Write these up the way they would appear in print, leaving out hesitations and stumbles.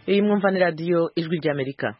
Iyi mwumva ni radio Ijwi ry'Amerika.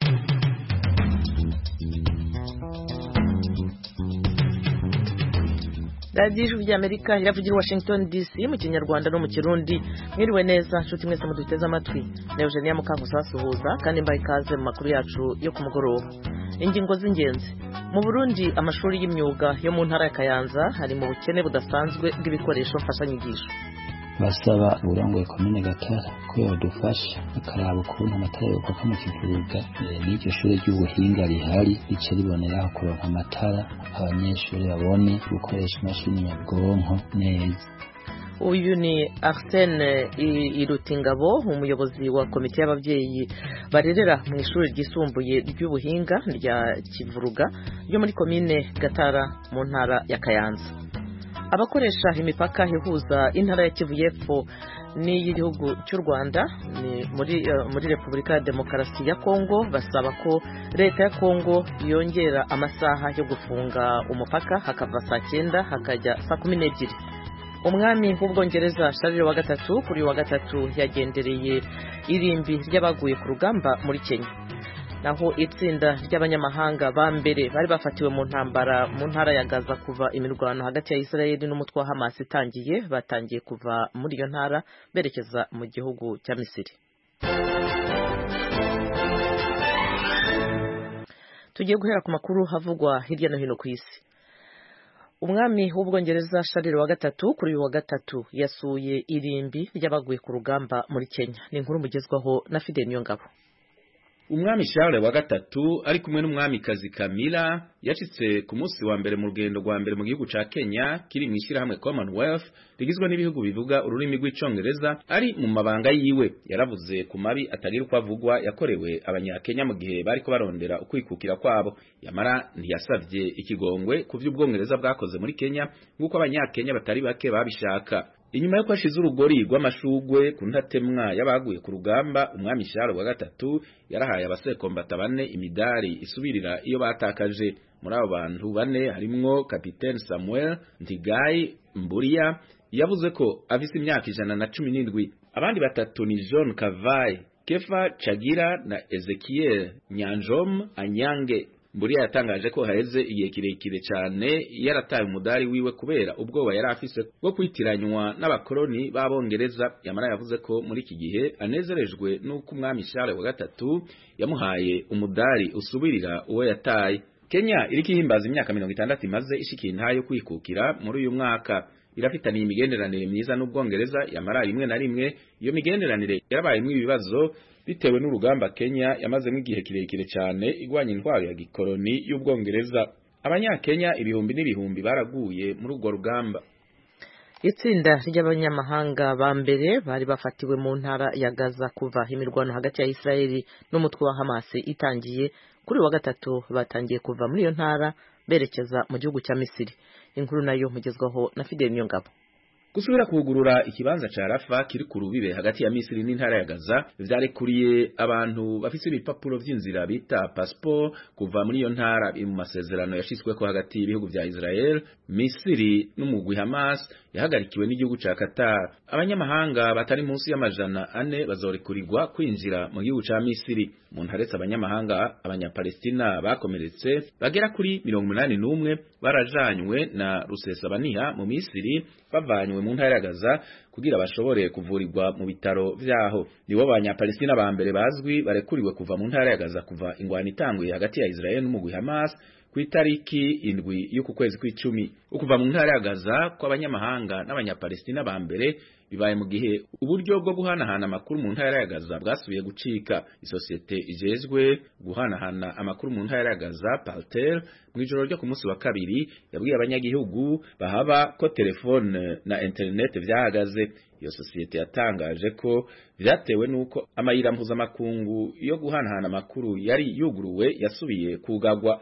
Radio Ijwi ry'Amerika iravugira Washington DC mu Kinyarwanda no mu Kirundi. Mwiriwe neza nshuti mwese muduteze amatwi. Na Eugenia Mukangusa asuhuza kandi mbaye ikaze mu makuru yacu yo ku mugoroba. Ingingo z'ingenzi. Mu Burundi amashuri y'imyuga yo mu ntara ya Kayanza hari mu bukene budasanzwe bw'ibikoresho mfashanyigisho. Basaba uburongoye komine Gatara ko yodufasha akaraba ukuntu amatara yo kwaka mu kivuga n'iryo shure ry'ubuhinga rihari rice riboneraho kuronka amatara abanyeshuri babone gukoresha imashini nyabwonko neza. Uyu ni Arsene Irutingabo umuyobozi wa komite y'abavyeyi barerera mu ishuri ryisumbuye ry'ubuhinga rya Kivuruga yo muri komine Gatara mu ntara ya Kayanza. Abakoresha imipaka ihuza intara ya Kivu y'Epfo n'igihugu cy'u Rwanda muri Repubulika ya Demokarasi ya Kongo basaba ko leta ya Kongo yongera amasaha yo gufunga umupaka hakava saa 9 hakajya saa 12. Umwami w'Ubwongereza Charles wa gatatu kuri wa gatatu yagendereye irimbi ry'abaguye ku rugamba muri Kenya. Naho itsinda ry'abanyamahanga ba mbere bari bafatiwe mu ntambara mu ntara ya Gaza kuva imirwano hagati ya Israel n'umutwe wa Hamas batangiye kuva muri iyo ntara berekeza mu gihugu cya Misiri. Tugiye guhera ku makuru havugwa hirya no hino ku isi. Umwami w'Ubwongereza Charles wa gatatu kuri wa gatatu yasuye irimbi ry'abaguye ku rugamba muri Kenya. Ni inkuru mugezwaho na Fidel Niyongabo. Umwami Charles wa gatatu ari kumwe n'umwamikazi Camilla yashitse ku munsi wa mbere mu rugendo rwa mbere mu gihugu ca Kenya kiri mwishirahamwe Commonwealth rigizwe n'ibihugu bivuga ururimi rw'icongereza. Ari mu mabanga yiwe yaravuze ku mabi atagira uko avugwa yakorewe abanyakenya mu gihe bariko barondera ukwikukira kwabo. Yamara ntiyasavye ikigongwe ku vy'Ubwongereza bwakoze muri Kenya nk'uko abanyakenya batari bake babishaka. Inyuma yo kwashiza urugori rw'amashugwe ku ntatemwa yabaguye ku rugamba, umwami Charles wa gatatu yarahaye abasekombata bane imidari isubirira iyo batakaje. Muri abo bantu bane harimwo Kapiteni Samuel Ntigai Mburiya yavuze ko afise imyaka 117. Abandi batatu ni John Kavai, Kefa Chagira na Ezekiel Nyanjom Anyange. Mburiya yatangaje ko haheze igihe kirekire cyane yarataye umudari wiwe kubera ubwoba yari afise bwo kwitiranywa n'abakoloni b'Abongereza. Yamara yavuze ko muri iki gihe anezerejwe n'uko umwami Charles wa gatatu yamuhaye umudari usubirira uwo yataye. Kenya iriko ihimbaza imyaka 60 imaze ishikiye intayo kwikukira muri uyu mwaka. Irafitaniye imigenderanire myiza n'Ubwongereza, yamara rimwe na rimwe iyo migenderanire yarabayemwe ibibazo bitewe n'urugamba Kenya yamazemo igihe kirekire cyane igwanya intwaro ya gikoloni y'Ubwongereza. Abanyakenya ibihumbi n'ibihumbi baraguye muri urwo rugamba. Itsinda ry'abanyamahanga ba mbere bari bafatiwe mu ntara ya Gaza kuva imirwano hagati ya Israel n'umutwe wa Hamas itangiye kuri wa gatatu batangiye kuva muri iyo ntara berekeza mu gihugu cya Misiri. Inkuru nayo mugezwaho na Fidel Niyongabo. Gusubira kugurura ikibanza ca Rafa kiri ku rubibe hagati ya Misiri n'intara ya Gaza vyarekuriye abantu bafise ibipapuro vy'inzira bita passport kuva muri iyo ntara mu masezerano yashitsweko hagati y'ibihugu vya Israel, Misiri n'umugwi Hamas yahagarikiwe n'igihugu ca Qatar. Abanyamahanga batari munsi y'400 bazorekurirwa kwinjira mu gihugu ca Misiri. Mu ntaretse abanyamahanga abanyapalestina bakomeretse bagera kuri 81 barajanywe na Rusesabaniha mu Misiri bavanywe mu ntara ya Gaza kugira bashobore kuvurirwa mu bitaro vyaho. Nibo abanyapalestina ba mbere bazwi barekuriwe kuva mu ntara ya Gaza kuva ingwano itanguye hagati ya Israel n'umugwi Hamas ku itariki 7 y'uku kwezi kw'icumi. Ukuva mu ntara ya Gaza kw'abanyamahanga n'abanyapalestina ba mbere bibaye mu gihe uburyo bwo guhanahana amakuru mu ntara ya Gaza bwasubiye gucika. Isosiyete ijejwe guhanahana amakuru mu ntara ya Gaza Paltel mu ijoro ryo ku munsi wa kabiri yabwiye abanyagihugu bahaba ko telefone na internet vyahagaze. Iyo sosiyete yatangaje ko vyatewe nuko amayira mpuzamakungu yo guhanahana amakuru yari yuguruwe yasubiye kugagwa.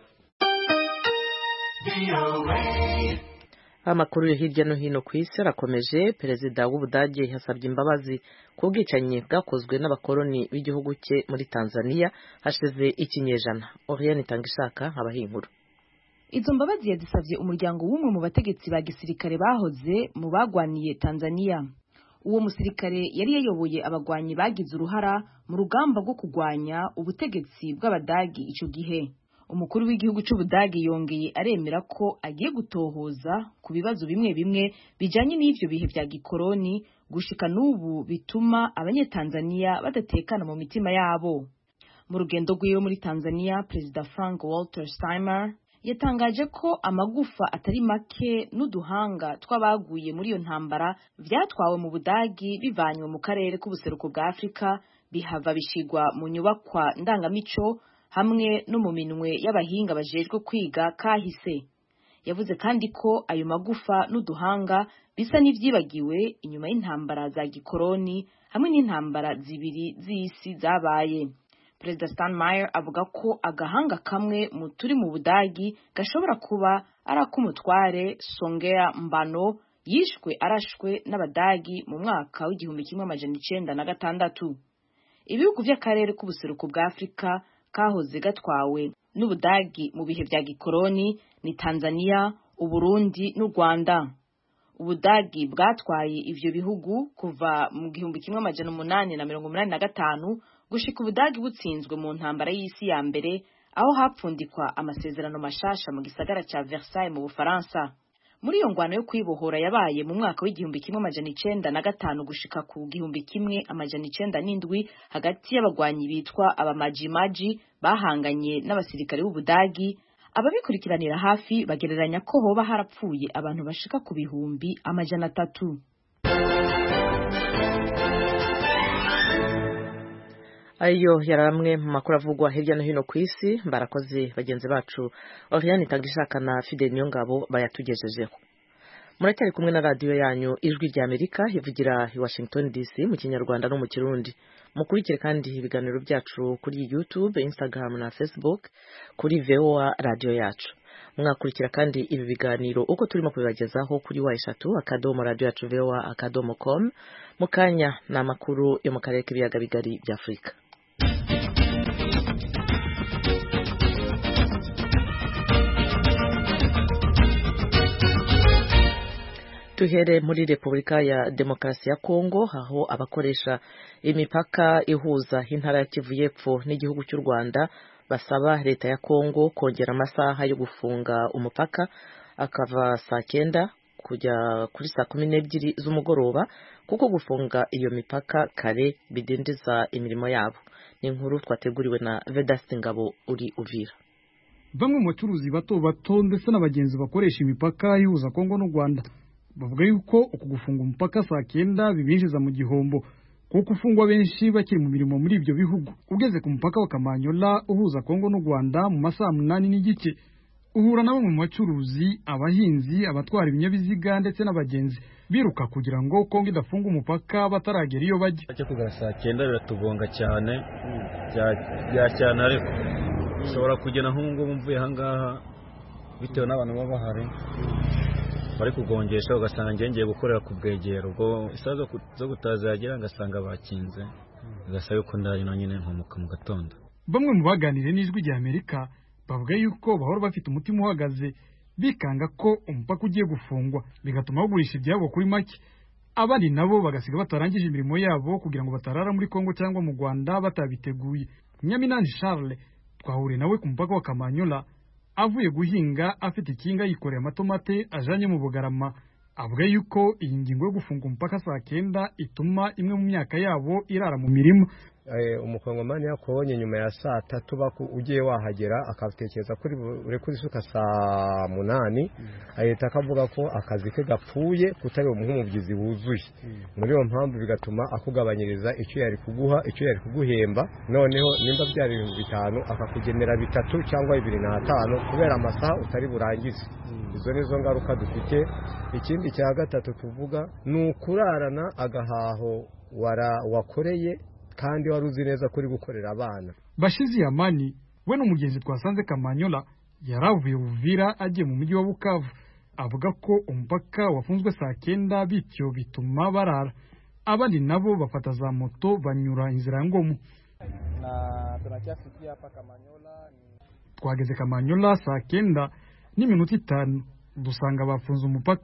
Amakuru yo hirya no hino ku isi arakomeje. Perezida w'Ubudage yasabye imbabazi ku bwicanyi bwakozwe n'abakoloni b'igihugu cye muri Tanzania hashize ikinyejana. Oriane Tangishaka abahinkuru. Izo mbabazi yazisavye umuryango w'umwe mu bategetsi ba gisirikare bahoze mu bagwaniye Tanzania. uwo musirikare yari yayoboye abagwanyi bagize uruhara mu rugamba rwo kugwanya ubutegetsi bw'Abadagi ico gihe. Umukuru w'igihugu c'Ubudagi yongeye aremera ko agiye gutohoza ku bibazo bimwe bimwe bijanye n'ivyo bihe vya gikoroni gushika n'ubu bituma abanyetanzania badatekana mu mitima yabo. Mu rugendo rwiwe muri Tanzania, Perezida Frank Walter Steinmeier yatangaje ko amagufa atari make n'uduhanga twabaguye muri iyo ntambara vyatwawe mu Budagi bivanywe mu karere k'ubuseruko bwa Afrika bihava bishigwa mu nyubakwa ndangamico hamwe no mu minwe y'abahinga bajejwe kwiga kahise. Yavuze kandi ko ayo magufa n'uduhanga bisa n'ivyibagiwe inyuma y'intambara za gikoroni hamwe n'intambara zibiri z'isi zabaye. Perezida Steinmeier avuga ko agahanga kamwe mu turi mu Budagi gashobora kuba ari ak'umutware Songea Mbano yishwe arashwe n'Abadagi mu mwaka w'1906. Ibihugu vy'akarere k'ubuseruko bwa Afrika kahoze gatwawe n'Ubudagi mu bihe vya gikoroni ni Tanzania, Uburundi n'u Rwanda. Ubudagi bwatwaye ivyo bihugu kuva mu 1885 gushika Ubudagi butsinzwe mu ntambara y'isi ya mbere aho hapfundikwa amasezerano mashasha mu gisagara ca Versailles mu Bufaransa. Muri iyo ngwano yo kwibohora yabaye mu mwaka w'1905 gushika ku 1907 hagati y'abagwanyi bitwa abamajimaji bahanganye n'abasirikare b'Ubudagi. Ababikurikiranira hafi bagereranya ko hoba harapfuye abantu bashika ku 300,000. Ayo yaramwe mu makuru avugwa hirya no hino ku isi. Barakoze bagenzi bacu Oriane Tangishaka na Fidel Niyongabo bayatugejejeho. Muracyari kumwe na radio yanyu Ijwi rya Amerika ivugira i Washington DC mu Kinyarwanda no mu Kirundi. Mukurikire kandi ibiganiro byacu kuri YouTube, Instagram na Facebook kuri VOA radio yacu. Mwakurikira kandi ibi biganiro uko turimo kubibagezaho kuri wa3.radio.voa.com. Mukanya na makuru yo mu karere k'ibiyaga bigari bya Afrika. Tuhere muri Repubulika ya Demokarasi ya Kongo aho abakoresha imipaka ihuza intara ya Kivu y'Epfo n'igihugu cy'u Rwanda basaba leta ya Kongo kongera amasaha yo gufunga umupaka akava saa 9 kujya kuri saa 12 z'umugoroba kuko gufunga iyo mipaka kare bidindiza imirimo yabo. Ni inkuru twateguriwe na Vedaste Ngabo uri Uvira. Bamwe mu bacuruzi bato bato ndetse n'abagenzi bakoresha imipaka ihuza Kongo n'u Rwanda bavuga yuko uku gufunga umupaka saa 9 bibinjiza mu gihombo kuko ufungwa benshi bakiri mu mirimo muri ibyo bihugu. Ugeze ku mupaka wa Kamanyola uhuza Kongo n'u Rwanda mu masaha 8:30 uhura na bamwe mu bacuruzi, abahinzi, abatwara ibinyabiziga ndetse n'abagenzi biruka kugira ngo Kongo idafunga umupaka bataragera iyo bajya. Cyo kugera saa 9 biratugonga cyane cyane ariko ushobora kugena nk'ubwo mvuye hangaha bitewe n'abantu baba bahari bari kugongesha ugasanga ngiye gukorera ku bwegero ubwo isazo zo gutaza yagira ngasanga bakinze gasaba yuko ndari no nyine nkomuka mu gatondo. Bamwe mu baganire n'Ijwi rya Amerika bavuga yuko bahora bafite umutima uhagaze bikanga ko umupaka ugiye gufungwa bigatuma bagurisha ibyabo kuri make. Abandi nabo bagasiga batarangije imirimo yabo kugira ngo batarara muri Kongo cyangwa mu Rwanda batabiteguye. Nyaminani Charles twahuriye nawe ku mupaka wa Kamanyola avuye guhinga afite ikinga yikoreye amatomate ajanye mu Bugarama. Avuga yuko iyi ngingo yo gufunga umupaka saa 9 ituma imwe mu myaka yabo irara mu mirimo. Umukongomani yakubonye nyuma ya saa 3 ugiye wahagera akatekereza kuri ure kuri suka saa 8 ahita akavuga ko akazi ke gapfuye kutari umuhumubyizi wuzuye. Muri yo mpamvu bigatuma akugabanyiriza icyo yari kuguha icyo yari kuguhemba, noneho nimba byari 5 akakugenera 3 cyangwa 2.5 kubera amasaha utari burangize. Izo nizo ngaruka dufite. Ikindi cya gatatu tuvuga ni ukurarana agahaho wakoreye kandi waruzi neza kuri gukorera abana. Bashizi Amani we n'umugenzi twasanze Kamanyola yaravuye Uvira agiye mu mujyi wa Bukavu. Avuga ko umupaka wafunzwe saa 9 bityo bituma barara. Abandi nabo bafata za moto banyura inzira ngomu. Na tunakiafikia hapa Kamanyola. Twageze Kamanyola saa 9 n'iminota 5 dusanga bafunze umupaka.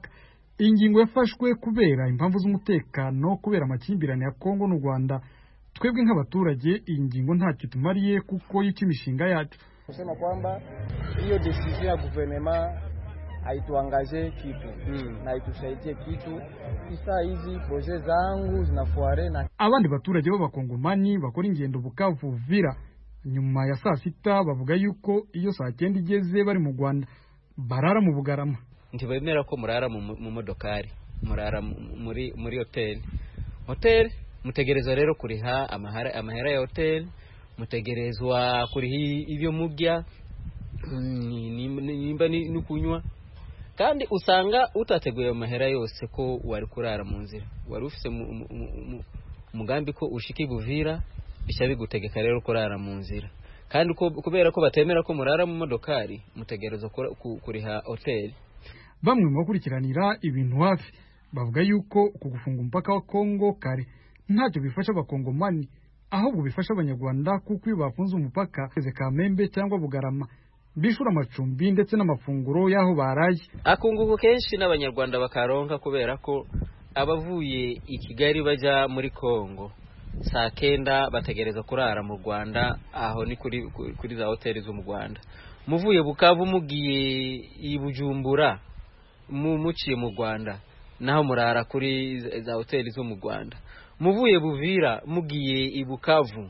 ingingo yafashwe kubera impamvu z'umutekano kubera amakimbirane ya Kongo n'u Rwanda. Twebwe nk'abaturage iyi ngingo ntacyo tumariye kuko yica imishinga yacu. Kusema kwamba hiyo decision ya gouvernement haituangaje kitu na haitusaidie kitu. Isa hizi projet zangu zinafuare na abandi baturage b'abakongomani bakora ingendo Bukavu Uvira nyuma ya saa sita bavuga yuko iyo saa 9 igeze bari mu Rwanda barara mu Bugarama. Ntibemera ko murara mu modokari, murara muri hotel mutegerezwa rero kuriha amahera ya hotel, mutegerezwa kuriha ibyo mugya nimba ni kunywa, kandi usanga utateguye amahera yose ko wari kurara mu nzira, wari ufise umugambi ko ushiki Buvira bisha bigutegeka rero kurara mu nzira, kandi kubera ko batemera ko murara mu modokari mutegerezwa kuriha hotel. Bamwe mu bakurikiranira ibintu hafi bavuga yuko kugufunga umupaka wa Kongo kare ntacyo bifasha abakongomani, ahubwo bifasha abanyarwanda kuko iyo bafunze umupaka Kamembe cyangwa Bugarama bishura amacumbi ndetse n'amafunguro yaho baraye. Akunguko kenshi n'abanyarwanda bakaronka kubera ko abavuye i Kigali baja muri Kongo saa 9 bategereza kurara mu Rwanda, aho ni kuri za hoteli zo mu Rwanda. Muvuye Bukavu mugiye i Bujumbura muciye mu Rwanda naho murara kuri za hoteli zo mu Rwanda. Muvuye Buvira mugiye i Bukavu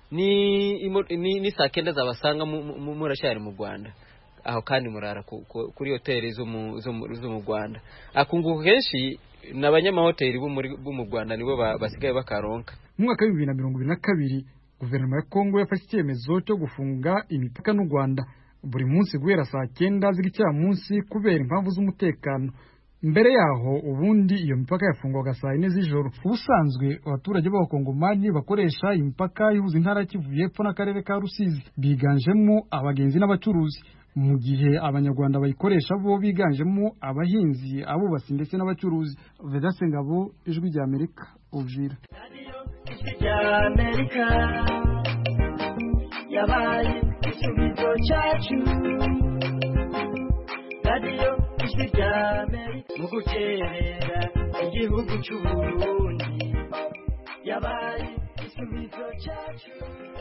ni saa 9 zabasanga murashari mu Rwanda, aho kandi murara kuri hoteli zo mu Rwanda. Akunguko kenshi n'abanyamahoteli bo mu Rwanda nibo basigaye bakaronka. Mu mwaka wa 2022 guverinoma ya Kongo yafashe icyemezo cyo gufunga imipaka n'u Rwanda buri munsi guhera saa 9 z'icyamunsi kubera impamvu z'umutekano. Mbere yaho ubundi iyo mipaka yafungwaga saa 4 z'ijoro. Ubusanzwe abaturage b'abakongomani bakoresha imipaka ihuza intara Kivu y'Epfo n'akarere ka Rusizi biganjemo abagenzi n'abacuruzi, mu gihe abanyarwanda bayikoresha bo biganjemo abahinzi, abubatsi ndetse n'abacuruzi. Vedaste Ngabo, Ijwi rya Amerika, Uvira. Yabaye isubizo cyacu radio Ijwi mu gukerera igihugu cy'u Burundi, yabaye isubizo cyacu.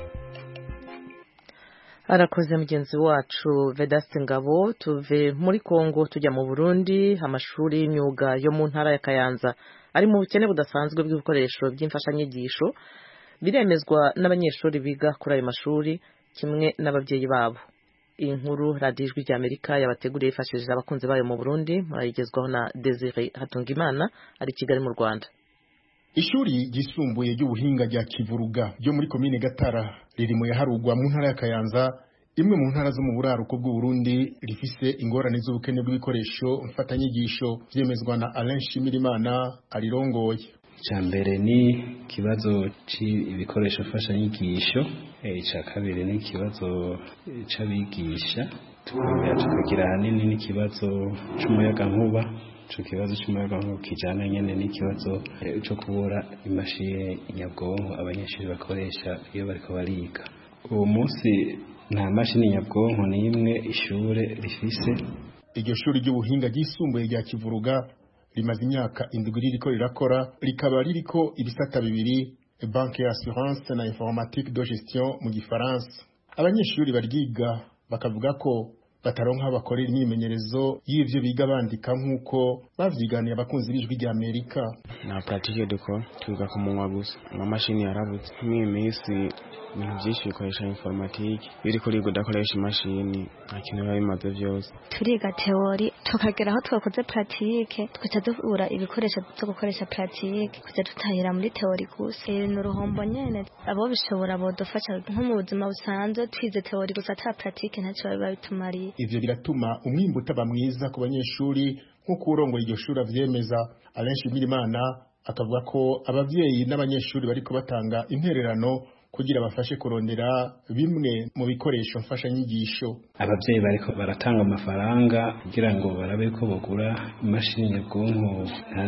Arakoze mugenzi wacu Vedaste Ngabo. Tuve muri Kongo tujya mu Burundi. Amashuri y'imyuga yo mu ntara ya Kayanza ari mu bukene budasanzwe bw'ibikoresho by'imfashanyigisho biremezwa n'abanyeshuri biga kuri ayo mashuri kimwe n'ababyeyi babo. Inkuru Radio Ijwi rya Amerika yabateguriye ifashishije abakunzi bayo mu Burundi, murayigezwaho na Desire Hatungimana ari Kigali mu Rwanda. Ishuri ryisumbuye ry'ubuhinga rya Kivuruga ryo muri komine Gatara riri mu yaharugwa mu ntara ya Kayanza, imwe mu ntara zo mu buraruko bw'u Burundi, rifise ingorane z'ubukene bw'ibikoresho mfatanyigisho vyemezwa na Alain Shimirimana arirongoye. Cyambere ni kibazo c'ibikoresho mfashanyigisho, ica kabiri ni kibazo c'abigisha, tukagira hanini n'ikibazo c'umuyaga nkuba. Ico kibazo cy'umuyaga nkuba kijana nyene n'ikibazo cyo kubura imashini nyabwonko abanyeshuri bakoresha iyo bariko bariga. Uwo munsi nta mashini nyabwonko n'imwe ishure rifise. Iryo shuri ry'ubuhinga ryisumbuye rya Kivuruga rimaze imyaka 7 ririko rirakora, rikaba ririko ibisata bibiri, banque y'assurance na informatique de gestion mu gifaransa. Abanyeshuri baryiga bakavuga ko bataronka bakorera imyimenyerezo y'ivyo biga bandika nk'uko bavyiganiye abakunzi b'Ijwi rya Amerika. Na pratique duko twiga ku munwa gusa, amamashini yarabutse n'imisi ibintu byinshi bikoresha informatique, biri kuri gudakoresha imashini akintu bimaze byose. Turiga teori tukagera aho twakoze pratique, tukaca duhura ibikoresho byo gukoresha pratique, kuja tutahira muri teori gusa. N'uruhombo nyene abo bishobora bodufasha nko mu buzima busanzwe, twize teori gusa ata pratique ntacyo biba bitumariye. Ivyo biratuma umwimbu utaba mwiza ku banyeshuri nk'uko urongoye iryo shuri avyemeza. Alain Shimirimana akavuga ko abavyeyi n'abanyeshuri bariko batanga intererano kugira bafashe kurondera bimwe mu bikoresho mfashanyigisho. Abavyeyi bariko baratanga amafaranga kugira ngo barabe ko bagura imashini nyabwonko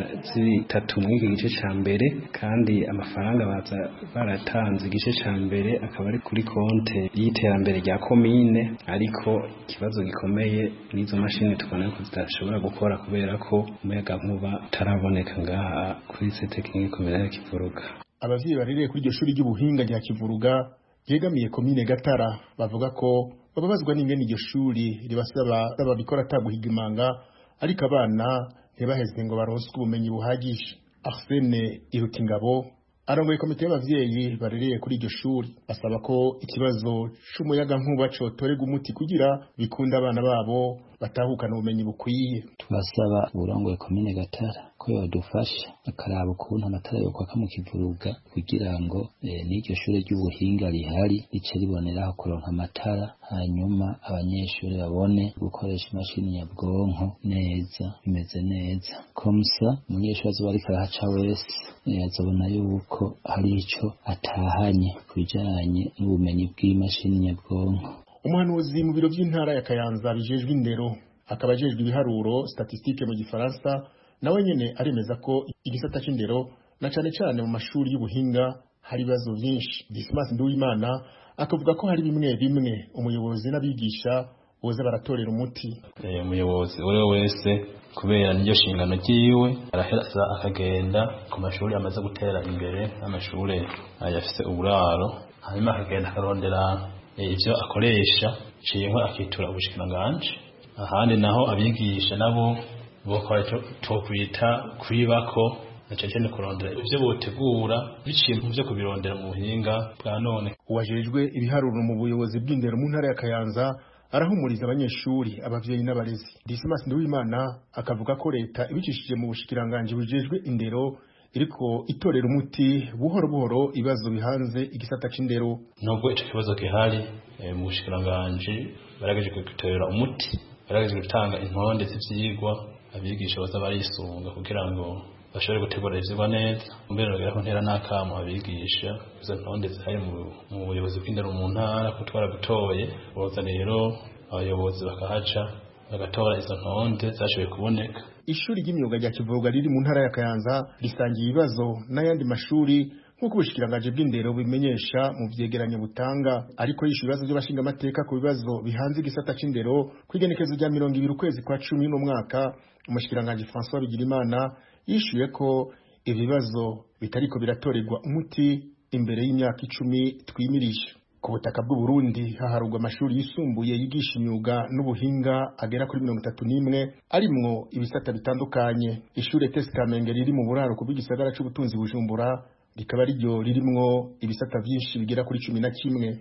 zitatu mu gice ca mbere, kandi amafaranga baza baratanze igice ca mbere akaba ari kuri konte y'iterambere rya komine, ariko ikibazo gikomeye n'izo mashini tukabona ko zidashobora gukora kubera ko umuyaga nkuba utaraboneka ngaha kuri Tekinike Kominale Kivuruga. Abavyeyi barereye kuri iryo shuri ry'ubuhinga rya Kivuruga ryegamiye komine Gatara bavuga ko bababazwa n'ingene iryo shuri ribasaba bikora ataguhiga imanga, ariko abana ntibaheze ngo baronswe ubumenyi buhagije. Arsene Irutingabo arongoye komite y'abavyeyi barereye kuri iryo shuri basaba ko ikibazo c'umuyaga nkuba cotorega umuti kugira bikunda abana babo batahukana ubumenyi bukwiye. Tubasaba uburongoye komine Gatara ko yodufasha akaraba ukuntu amatara yokwaka mu Kivuruga kugira ngo n'iryo shure ry'ubuhinga rihari rice riboneraho kuronka amatara, hanyuma abanyeshuri babone gukoresha imashini nyabwonko neza bimeze neza. Komsa umunyeshuri azoba ariko arahaca wese azobona yuko hari ico atahanye kubijanye n'ubumenyi bw'imashini nyabwonko. Umuhanuzi mu biro by'intara ya Kayanza bijejwe indero akaba ajejwe ibiharuro statistique mu gifaransa nawe nyene aremeza ko igisata c'indero na cane cane mu mashuri y'ubuhinga hari ibibazo byinshi. Dismas Nduwimana akavuga ko hari bimwe umuyobozi n'abigisha boza baratorera umuti. Umuyobozi uri wese kubera n'iryo shingano ryiwe araheza akagenda ku mashuri amaze gutera imbere, amashuri ayafise uburaro, hanyuma akagenda akarondera ivyo akoresha ciye akitura ubushikiranganje. Ahandi naho abigisha nabo bokora tokwita kwibako nacene kurondera ivyo botegura biciye mu vyo kubirondera mu buhinga bwa none. Uwajejwe ibiharuro mu buyobozi bw'indero mu ntara ya Kayanza arahumuriza abanyeshuri, abavyeyi n'abarezi. Dismas Nduwimana akavuga ko leta ibicishije mu bushikiranganje bujejwe indero iriko itorera umuti buhoro buhoro ibibazo bihanze igisata c'indero. Nubwo ico kibazo gihari mu bushikiranganje barageje kugitorera umuti, barageje gutanga intonde z'ivyigwa abigisha baza barisunga kugira ngo bashobore gutegura ivyigwa neza. Mbere bagera ko ntera n'akamo abigisha izo ntonde zihari mu buyobozi bw'indero mu ntara ko twaragutoye, boza rero abayobozi bakahaca bagatora izo ntonde zashoboye kuboneka. Ishuri ry'imyuga rya Kivuruga riri mu ntara ya Kayanza risangiye ibibazo n'ayandi mashuri nk'uko ubushikiranganje bw'indero bimenyesha mu vyegeranyo butanga, ariko yishe ibibazo by'abashinga amateka ku bibazo bihanze igisata c'indero kwigenekezo rya 20 ukwezi kwa 10 no mwaka. Umushikiranganje François Bigirimana yishuye ko ibibazo bitariko biratorerwa umuti imbere y'imyaka 10 twimirije. Ku butaka bw'u Burundi haharugwa amashuri yisumbuye yigisha imyuga n'ubuhinga agera kuri 31 arimwo ibisata bitandukanye. Ishure TES Kamenge riri mu buraro ku bw'igisagara c'ubutunzi Bujumbura rikaba riryo ririmwo ibisata byinshi bigera kuri 11.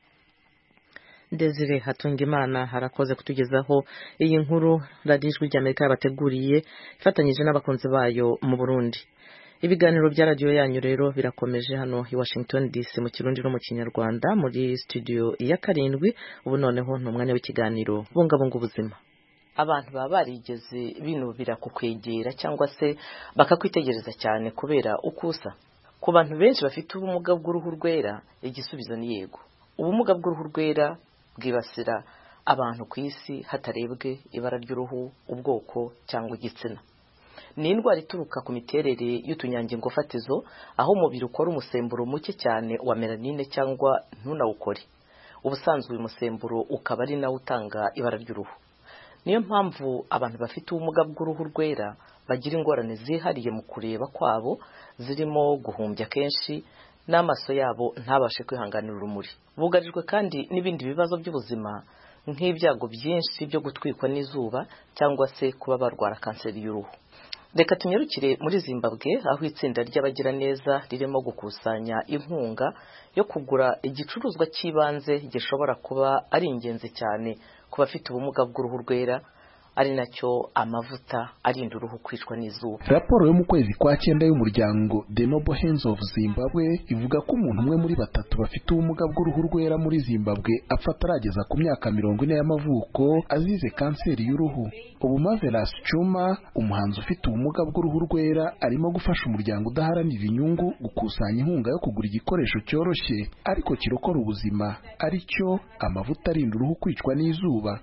Desire Hatungimana harakoze kutugezaho iyi nkuru radijwi ry'Amerika yabateguriye ifatanyije n'abakunzi bayo mu Burundi. Ibiganiro bya radio yanyu rero birakomeje hano i Washington DC mu Kirundi no mu Kinyarwanda muri studio ya 7. Ubu noneho n'umwanya w'ikiganiro bungabunga ubuzima. Abantu baba barigeze binubira kukwegera cyangwa se bakakwitegereza cyane kubera ukusa. Ku bantu benshi bafite ubumuga bw'uruhu rwera igisubizo ni yego. Ubumuga bw'uruhu rwera bwibasira abantu ku isi hatarebwe ibara ry'uruhu, ubwoko cyangwa igitsina. Ni indwara ituruka ku miterere y'utunyangingo fatizo aho umubiri ukora umusemburo muke cyane wa melanine cyangwa ntunawukore. Ubusanzwe uyu musemburo ukaba ari nawo utanga ibara ry'uruhu. Niyo mpamvu abantu bafite ubumuga bw'uruhu rwera bagira ingorane zihariye mu kureba kwabo, zirimo guhumbya kenshi n'amaso yabo ntabashe kwihanganira urumuri. Bugarijwe kandi n'ibindi bibazo by'ubuzima nk'ibyago byinshi byo gutwikwa n'izuba cyangwa se kuba barwara kanseri y'uruhu. Reka tunyarukire muri Zimbabwe aho itsinda ry'abagira neza ririmo gukusanya inkunga yo kugura igicuruzwa cy'ibanze gishobora kuba ari ingenzi cyane ku bafite ubumuga bw'uruhu rwera, ari nacyo amavuta arinda uruhu kwicwa n'izuba. Raporo yo mu kwezi kwa 9 y'umuryango The Noble Hands of Zimbabwe ivuga ko umuntu umwe muri 3 bafite ubumuga bw'uruhu rwera muri Zimbabwe apfa atarageza ku myaka 40 y'amavuko azize kanseri y'uruhu. Ubu Marvelous Chuma, umuhanzi ufite ubumuga bw'uruhu rwera, arimo gufasha umuryango udaharanira inyungu gukusanya inkunga yo kugura igikoresho cyoroshye ariko kirokora ubuzima, aricyo amavuta arinda uruhu kwicwa n'izuba.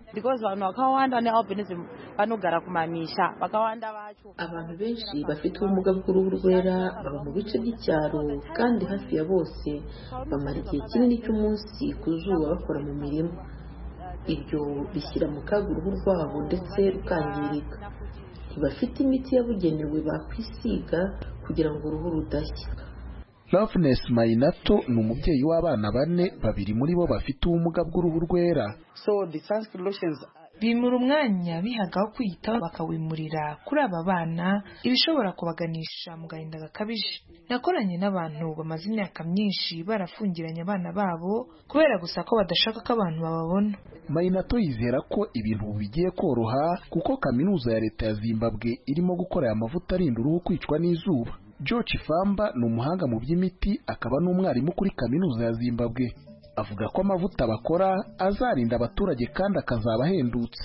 Abantu benshi bafite ubumuga bw'uruhu rwera baba mu bice by'icyaro kandi hafi ya bose bamara igihe kinini cy'umunsi ku zuba bakora mu mirima. Ibyo bishyira mu kaga uruhu rwabo ndetse rukangirika. Ntibafite imiti yabugenewe bakwisiga kugira ngo uruhu rudashya. Loveness Mainato ni umubyeyi w'abana 4, 2 muri bo bafite ubumuga bw'uruhu rwera. Bimura umwanya bihagaho kwiyitaho bakawimurira kuri aba bana ibishobora kubaganisha mu gahinda gakabije. Nakoranye n'abantu bamaze imyaka myinshi barafungiranye abana babo kubera gusa ko badashaka ko abantu bababona. Mainato yizera ko ibintu bigiye koroha kuko kaminuza ya leta ya Zimbabwe irimo gukora amavuta arinda uruhu kwicwa n'izuba. George Famba ni umuhanga mu by'imiti akaba n'umwarimu kuri kaminuza ya Zimbabwe. Avuga ko amavuta bakora azarinda abaturage kandi akazaba ahendutse.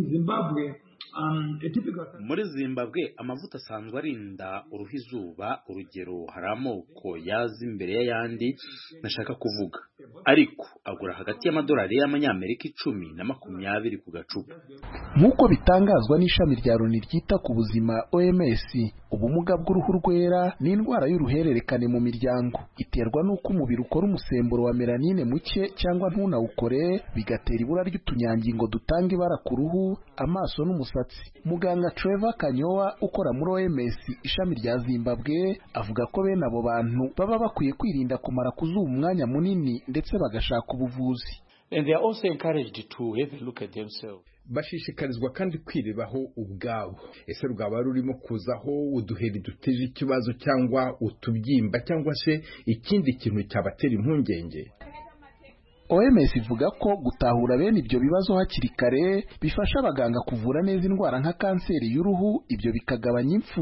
Muri Zimbabwe amavuta asanzwe arinda uruhu izuba, urugero hari amoko yaza imbere y'ayandi nashaka kuvuga, ariko agura hagati y'amadolari y'amanyamerika 10 na 20 ku gacupa. Nk'uko bitangazwa n'ishami rya Loni ryita ku buzima OMS, ubumuga bw'uruhu rwera ni indwara y'uruhererekane mu miryango, iterwa n'uko umubiri ukora umusemburo wa melanine muke cyangwa ntunawukore, bigatera ibura ry'utunyangingo dutanga ibara ku ruhu, amaso n'umusatsi. Muganga Trevor Kanyowa ukora muri OMS ishami rya Zimbabwe avuga ko bene abo bantu baba bakwiye kwirinda kumara kuzuba umwanya munini ndetse bagashaka ubuvuzi. And they are also encouraged to have a look at themselves. Bashishikarizwa kandi kwirebaho ubwabo. Ese rwaba rurimo kuzaho uduheri duteje ikibazo cyangwa utubyimba cyangwa se ikindi kintu cyabatera impungenge? OMS ivuga ko gutahura bene ibyo bibazo hakiri kare bifasha abaganga kuvura neza indwara nka kanseri y'uruhu, ibyo bikagabanya impfu.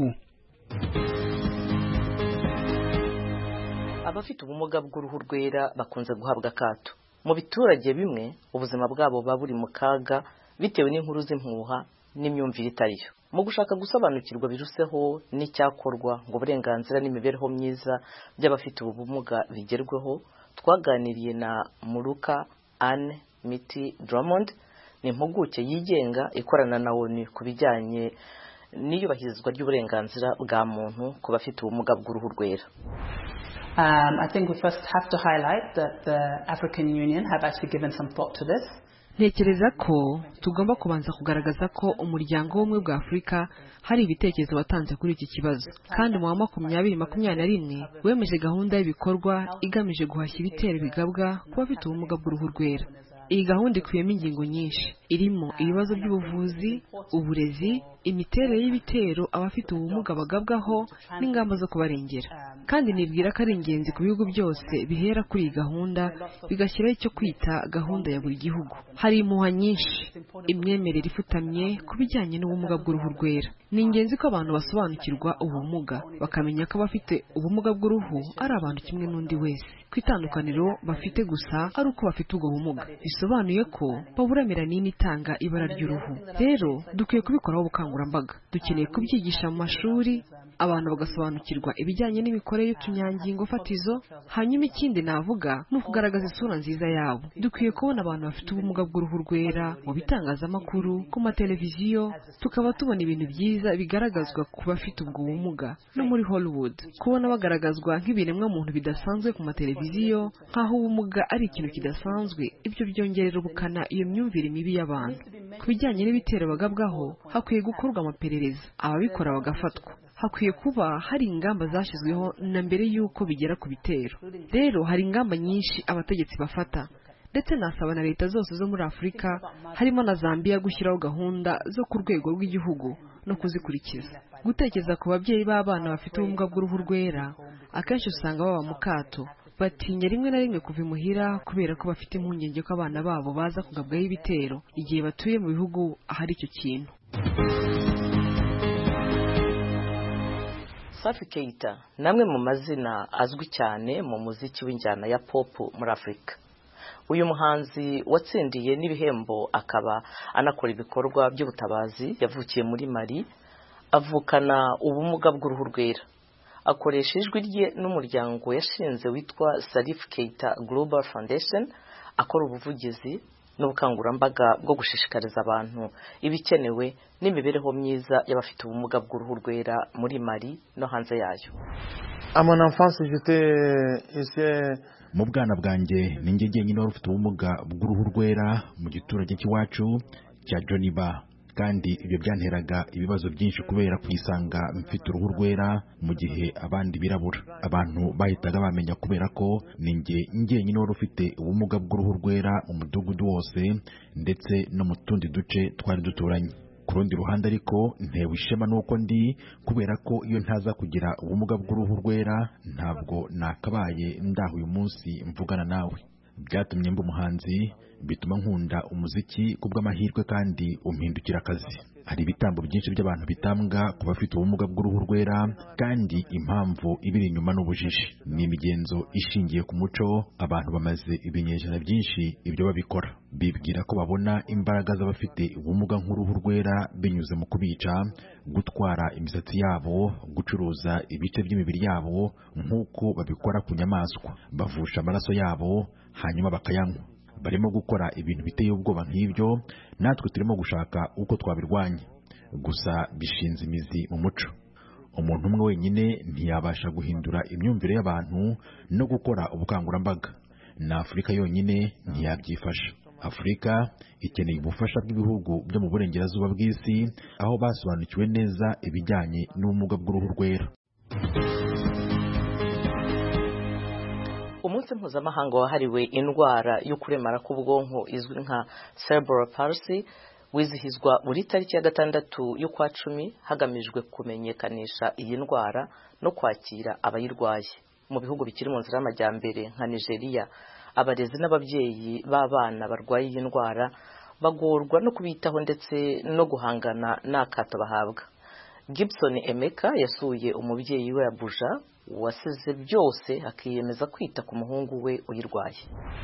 Abafite ubumuga bw'uruhu rwera bakunze guhabwa akato. Mu biturage bimwe ubuzima bwabo buba buri mu kaga bitewe n'inkuru z'impuha n'imyumvire itariyo. Mu gushaka gusobanukirwa biruseho n'icyakorwa ngo uburenganzira n'imibereho myiza by'abafite ubumuga bigerweho, twaganiriye na Muruka Anne Miti Drummond, ni impuguke yigenga ikorana na ONU ku bijyanye n'iyubahirizwa ry'uburenganzira bwa muntu ku bafite ubumuga bw'uruhu rwera. I think we first have to highlight that the African Union have actually given some thought to this. Ntekereza ko tugomba kubanza kugaragaza ko umuryango w'ubumwe bwa Afurika hari ibitekerezo watanze kuri iki kibazo, kandi mu wa 2021 wemeje gahunda y'ibikorwa igamije guhashya ibitero bigabwa ku bafite ubumuga bw'uruhu rwera. Iyi gahunda ikubiyemo ingingo nyinshi, irimo ibibazo by'ubuvuzi, uburezi, imiterere y'ibitero abafite ubumuga bagabwaho n'ingamba zo kubarengera. Kandi nibwira ko ari ingenzi ku bihugu byose bihera kuri iyi gahunda bigashyiraho icyo kwita gahunda ya buri gihugu. Hari impuha nyinshi, imyemerere ifutamye ku bijyanye n'ubumuga bw'uruhu rwera. Ni ingenzi ko abantu basobanukirwa ubumuga, bakamenya ko abafite ubumuga bw'uruhu ari abantu kimwe n'undi wese. Kwitandukaniro bafite gusa ari uko bafite ubwo bumuga, bisobanuye ko baburamira nini itanga ibara ry'uruhu. Rero dukwiye kubikoraho ubukangurambaga, dukeneye kubyigisha mu mashuri, abantu bagasobanukirwa ibijyanye n'imikorere y'utunyangingo fatizo. Hanyuma ikindi navuga ni ukugaragaza isura nziza yabo. Dukwiye kubona abantu bafite ubumuga bw'uruhu rwera mu bitangazamakuru, ku mateleviziyo, tukaba tubona ibintu byiza bigaragazwa ku bafite ubwo bumuga. No muri Hollywood kubona bagaragazwa nk'ibiremwa muntu bidasanzwe ku mateleviziyo, nk'aho ubumuga ari ikintu kidasanzwe, ibyo byongerera ubukana iyo myumvire mibi y'abantu. Ku bijyanye n'ibitero bagabwaho hakwiye gukorwa amaperereza, ababikora bagafatwa. Hakwiye kuba hari ingamba zashyizweho na mbere y'uko bigera ku bitero. Rero hari ingamba nyinshi abategetsi bafata, ndetse nasaba na leta zose zo muri Afurika harimo na Zambia gushyiraho gahunda zo ku rwego rw'igihugu no kuzikurikiza. Gutekereza ku babyeyi b'abana bafite ubumuga bw'uruhu rwera, akenshi usanga baba mu kato, batinya rimwe na rimwe kuva imuhira kubera ko bafite impungenge ko abana babo baza kugabwaho ibitero igihe batuye mu bihugu ahari icyo kintu. Safi Keita namwe mu mazina azwi cyane mu muziki w'injyana ya pop muri Afrika. Uyu muhanzi watsindiye n'ibihembo akaba anakora ibikorwa by'ubutabazi yavukiye muri Mali, avukana ubumuga bw'uruhu rwera. Akoresha ijwi rye n'umuryango yashinze witwa Salif Keita Global Foundation, akora ubuvugizi n'ubukangurambaga bwo gushishikariza abantu ibikenewe n'imibereho myiza y'abafite ubumuga bw'uruhu rwera muri Mali no hanze yayo. Mu bwana bwanjye ninjye jyenyine wari ufite ubumuga bw'uruhu rwera mu giturage cy'iwacu cya Joniba, kandi ibyo byanteraga ibibazo byinshi kubera kwisanga mfite uruhu rwera mu gihe abandi birabura. Abantu bahitaga bamenya kubera ko ninjye jyenyine wari ufite ubumuga bw'uruhu rwera mu mudugudu wose ndetse no mu tundi duce twari duturanye. Ku rundi ruhande ariko ntewe ishema nuko ndi, kubera ko iyo ntaza kugira ubumuga bw'uruhu rwera ntabwo nakabaye ndaho uyu munsi mvugana nawe. Byatumye mba umuhanzi, bituma nkunda umuziki kubw'amahirwe kandi umpindukira akazi. Hari ibitambo byinshi by'abantu bitambwa ku bafite ubumuga bw'uruhu rwera, kandi impamvu ibiri inyuma n'ubujiji. Ni imigenzo ishingiye ku muco, abantu bamaze ibinyejana byinshi ibyo babikora. Bibwira ko babona imbaraga z'abafite ubumuga nk'uruhu rwera binyuze mu kubica, gutwara imisatsi yabo, gucuruza ibice by'imibiri yabo nk'uko babikora ku nyamaswa. Bavusha amaraso yabo hanyuma bakayanywa. Barimo gukora ibintu biteye ubwoba nk'ibyo, natwe turimo gushaka uko twabirwanya. Gusa bishinze imizi mu muco. Umuntu umwe wenyine ntiyabasha guhindura imyumvire y'abantu no gukora ubukangurambaga. Na Afurika yonyine ntiyabyifasha. Afurika ikeneye ubufasha bw'ibihugu byo mu burengerazuba bw'isi, aho basobanukiwe neza ibijyanye n'ubumuga bw'uruhu rwera. Umunsi mpuzamahanga wahariwe indwara yo kuremara k'ubwonko izwi nka cerebral palsy wizihizwa buri tariki ya 6 y'ukwa 10 hagamijwe kumenyekanisha iyi ndwara no kwakira abayirwaye. Mu bihugu bikiri mu nzira y'amajyambere nka Nigeria, abarezi n'ababyeyi b'abana barwaye iyi ndwara bagorwa no kubitaho ndetse no guhangana n'akato bahabwa. Gibson Emeka yasuye umubyeyi we Abuja wasize byose akiyemeza kwita ku muhungu we uyirwaye.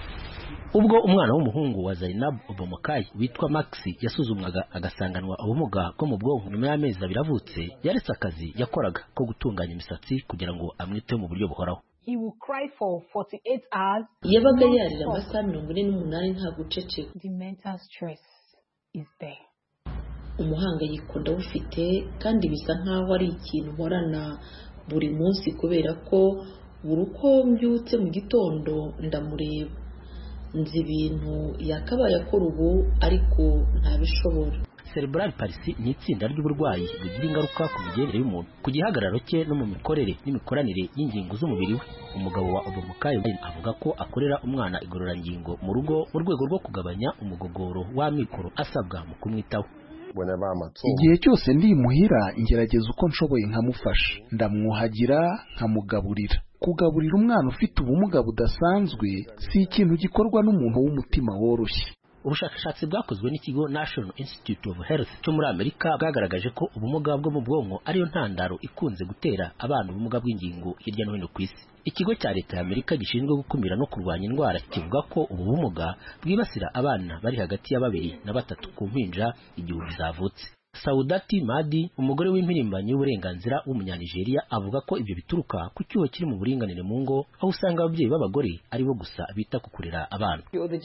Ubwo umwana w'umuhungu wa Zainab Obomokai witwa Maxi yasuzumwaga agasanganwa ubumuga bwo mu bwonko nyuma y'amezi 2 avutse, yaretse akazi yakoraga ko gutunganya imisatsi kugira ngo amwiteho mu buryo buhoraho. He will cry for 48 hours. Yabaga yarira amasaha 48 nta guceceka. The mental stress is there. Umuhangayiko ndawufite, kandi bisa nkaho ari ikintu nkorana buri munsi kubera ko buri uko mbyutse mu gitondo ndamureba. Nzi ibintu yakabaye akora ubu ariko ntabishobora. Cerebral palsy ni itsinda ry'uburwayi bigira ingaruka ku migendere y'umuntu, ku gihagararo cye no mu mikorere n'imikoranire y'ingingo z'umubiri we. Umugabo wa Obomokai avuga ko akorera umwana igororangingo mu rugo mu rwego rwo kugabanya umugogoro w'amikoro asabwa mu kumwitaho. Igihe cyose ndi muhira ngerageza uko nshoboye nkamufasha, ndamwuhagira nkamugaburira. Kugaburira umwana ufite ubumuga budasanzwe si ikintu gikorwa n'umuntu w'umutima woroshye. Ubushakashatsi bwakozwe n'ikigo National Institute of Health cyo muri Amerika bwagaragaje ko ubumuga bwo mu bwonko ariyo ntandaro ikunze gutera abantu ubumuga bw'ingingo hirya no hino ku isi. Ikigo cya leta ya Amerika gishinzwe gukumira no kurwanya indwara kivuga ko ubu bumuga bwibasira abana bari hagati ya 2 na 3 ku mpinja igihe zavutse. Saudati Madi, umugore w'impirimbanyi y'uburenganzira w'umunyanigeriya, avuga ko ibyo bituruka ku cyuho kiri mu buringanire mu ngo, aho usanga ababyeyi b'abagore ari bo gusa bita ku kurera abana.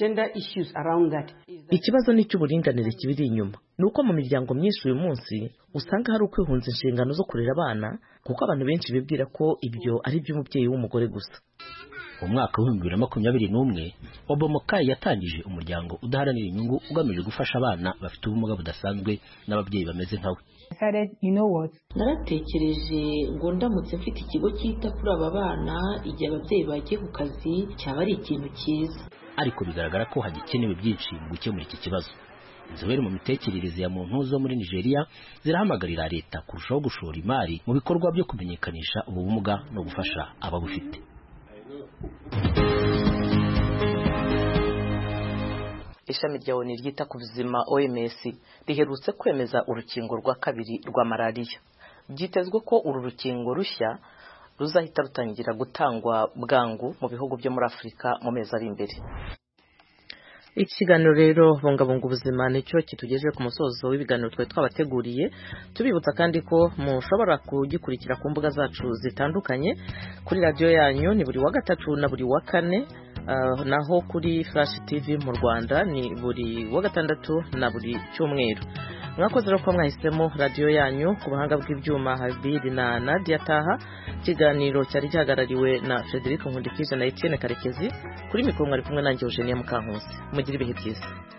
Ikibazo ni cy'uburinganire kibiri inyuma. Nuko mu miryango myinshi uyu munsi usanga hari ukwihunza inshingano zo kurera abana, kuko abantu benshi bibwira ko ibyo ari by'umubyeyi w'umugore gusa. Mu mwaka wa 2021 Obomokai yatangije umuryango udaharanira inyungu ugamije gufasha abana bafite ubumuga budasanzwe n'ababyeyi bameze nkawe. Naratekereje ngo ndamutse mfite ikigo cyita kuri aba bana igihe ababyeyi bagiye ku kazi cyaba ari ikintu cyiza. Ariko bigaragara ko hagikenewe byinshi mu gukemura iki kibazo. Inzobere mu mitekerereze ya muntu zo muri Nigeria zirahamagarira leta kurushaho gushora imari mu bikorwa byo kumenyekanisha ubumuga no gufasha ababufite. ishami rya ONU ryita ku buzima OMS riherutse kwemeza urukingo rwa kabiri rwa malariya. Byitezwe ko uru rukingo rushya ruzahita rutangira gutangwa bwangu mu bihugu byo muri Afurika mu mezi ari imbere. Ikiganiro rero bungabunga ubuzima nicyo kitugejeje ku musozo w'ibiganiro twe twabateguriye, tubibutsa kandi ko mushobora kugikurikira ku mbuga zacu zitandukanye kuri radio yanyu ni buri wa gatatu na buri wa kane, naho kuri Flash TV mu Rwanda ni buri wa gatandatu na buri cyumweru. Mwakoze rero ko mwahisemo radio yanyu, ku buhanga bw'ibyuma Habiri na Nadia Taha. Ikiganiro cyari gihagarariwe na Frederic Nkundikije na Etienne Karekezi, kuri mikoro mwari kumwe nanjye Eugenia Mukankusi. Mugire ibihe byiza.